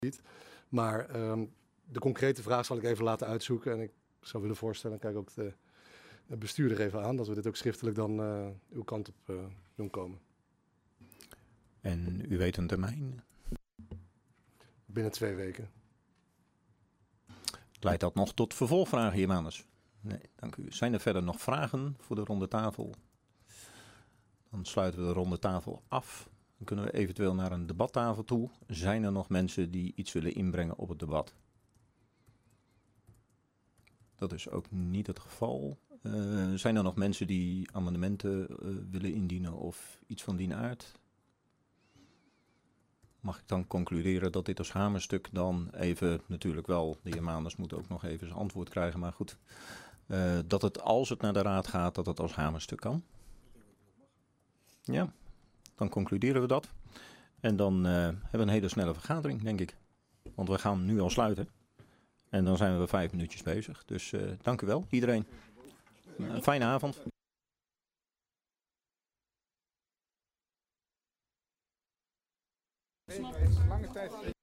Maar de concrete vraag zal ik even laten uitzoeken. En ik zou willen voorstellen, kijk ook de bestuurder even aan, dat we dit ook schriftelijk dan uw kant op doen komen. En u weet een termijn? Binnen 2 weken. Leidt dat nog tot vervolgvragen, heer Manus? Nee, dank u. Zijn er verder nog vragen voor de ronde tafel? Dan sluiten we de ronde tafel af. Dan kunnen we eventueel naar een debattafel toe. Zijn er nog mensen die iets willen inbrengen op het debat? Dat is ook niet het geval. Zijn er nog mensen die amendementen willen indienen of iets van die aard? Mag ik dan concluderen dat dit als hamerstuk dan even, natuurlijk wel, de heer Maanders moet ook nog even zijn antwoord krijgen, maar goed, dat het als het naar de raad gaat, dat het als hamerstuk kan? Ja, dan concluderen we dat. En dan hebben we een hele snelle vergadering, denk ik. Want we gaan nu al sluiten. En dan zijn we 5 minuutjes bezig. Dus dank u wel, iedereen. Een fijne avond. Lange tijd.